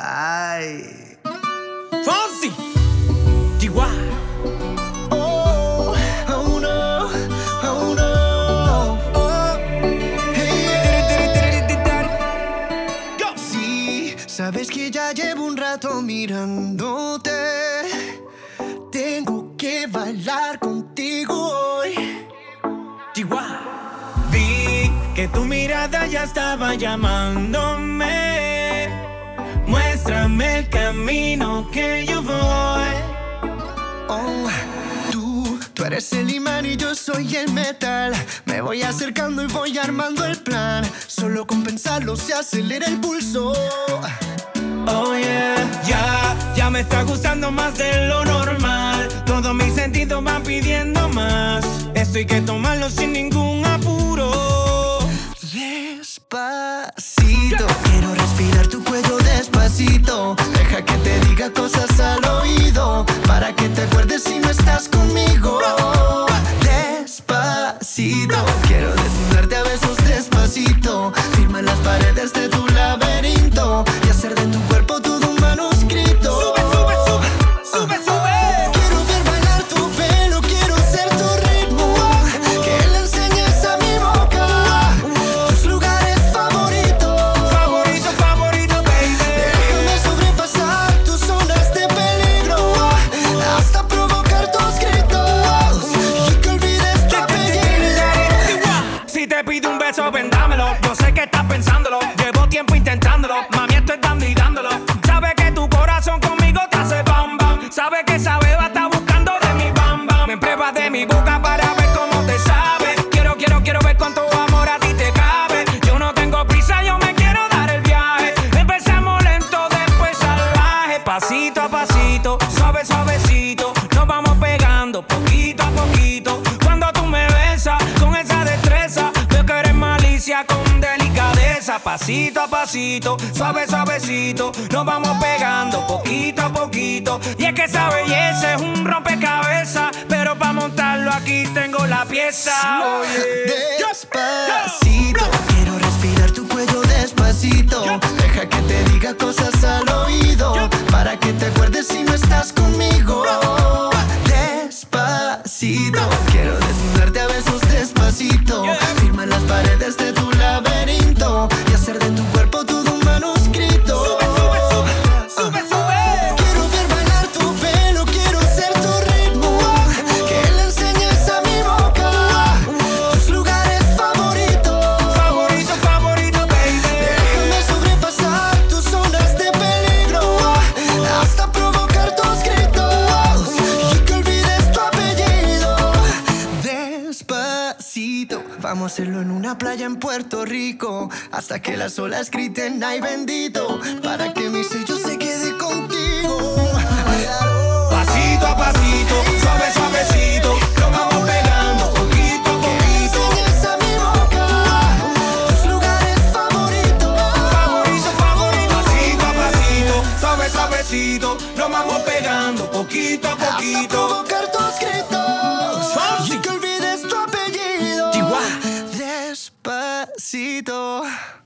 Ay. Fonsi, Chihuahua. Oh, oh no, oh no. Oh, hey. Sí, sabes que ya llevo un rato mirándote. Tengo que bailar contigo hoy. Chihuahua. Vi que tu mirada ya estaba llamándome. Muéstrame el camino que yo voy. Oh, tú eres el imán y yo soy el metal. Me voy acercando y voy armando el plan. Solo con pensarlo se acelera el pulso. Oh yeah, ya me está gustando más de lo normal. Todos mis sentidos van pidiendo más. Esto hay que tomarlo sin ningún apuro. Despacito, quiero respirar tu cuello despacito. Deja que te diga cosas al oído, para que te acuerdes si no estás conmigo. Despacito, quiero desnudarte a besos despacito. Firma en las paredes de tu laberinto y hacer de tu cuerpo todo un manuscrito. Sube, sube, sube, sube, sube. Quiero ver bailar tu pelo, quiero ser tu ritmo. Que le enseñes a mi boca tus lugares favoritos. Favorito, favorito, baby. Déjame sobrepasar tus zonas de peligro, hasta provocar tus gritos y que olvides tu apellido. Si te pido un beso, ven dámelo. Yo sé que estás pensándolo. Llevo tiempo intentándolo. Mami, estoy dando y dándolo. Sabe que tu corazón conmigo te hace bam bam. Sabe que esa beba está buscando de mi bam bam. Me pruebas de mi boca para ver cómo te sabe. Quiero ver cuánto amor a ti te cabe. Yo no tengo prisa, yo me quiero dar el viaje. Empezamos lento, después salvaje. Pasito a pasito, suave, suavecito. Nos vamos pegando poquito a poquito. Cuando tú me besas con esa destreza, veo que eres malicia con delicadeza. Pasito a pasito, suave, suavecito. Nos vamos pegando poquito a poquito. Y es que esa belleza es un rompecabezas, pero para montarlo aquí tengo la pieza. Despacito, quiero respirar tu cuello despacito. Deja que te diga cosas al oído, para que te acuerdes si no estás conmigo. Despacito, quiero desnudarte a besos despacito. Firma en las paredes de tu laberinto y hacer de tu cuerpo todo un manuscrito. Sube, sube, sube, sube, sube. Quiero ver bailar tu pelo, quiero ser tu ritmo. Que le enseñes a mi boca tus lugares favoritos. Favorito, favorito, baby. Déjame sobrepasar tus zonas de peligro, hasta provocar tus gritos y que olvides tu apellido. Despacito, vamos a hacerlo en una playa en Puerto Rico, hasta que las olas griten ay bendito, para que mi sello se quede contigo. Pasito a pasito, suave, suavecito. Lo vamos pegando poquito a Que le poquito. enseñes a mi boca tus lugares favoritos. Favorito, favorito. Pasito a pasito, suave, suavecito. Lo vamos pegando poquito a Hasta poquito. provocar tus gritos y que olvides tu apellido. Chihuahua. Despacito.